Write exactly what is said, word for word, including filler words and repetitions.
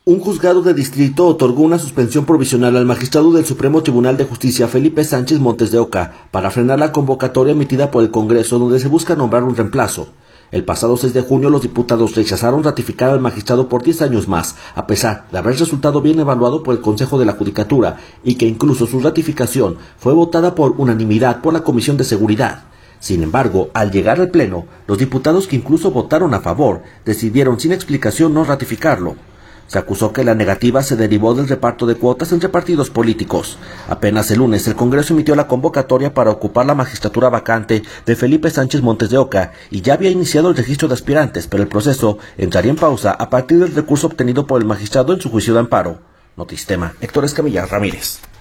Un juzgado de distrito otorgó una suspensión provisional al magistrado del Supremo Tribunal de Justicia Felipe Sánchez Montes de Oca para frenar la convocatoria emitida por el Congreso donde se busca nombrar un reemplazo. El pasado seis de junio los diputados rechazaron ratificar al magistrado por diez años más, a pesar de haber resultado bien evaluado por el Consejo de la Judicatura y que incluso su ratificación fue votada por unanimidad por la Comisión de Seguridad. Sin embargo, al llegar al Pleno, los diputados que incluso votaron a favor decidieron sin explicación no ratificarlo. Se acusó que la negativa se derivó del reparto de cuotas entre partidos políticos. Apenas el lunes, el Congreso emitió la convocatoria para ocupar la magistratura vacante de Felipe Sánchez Montes de Oca y ya había iniciado el registro de aspirantes, pero el proceso entraría en pausa a partir del recurso obtenido por el magistrado en su juicio de amparo. Notistema, Héctor Escamilla Ramírez.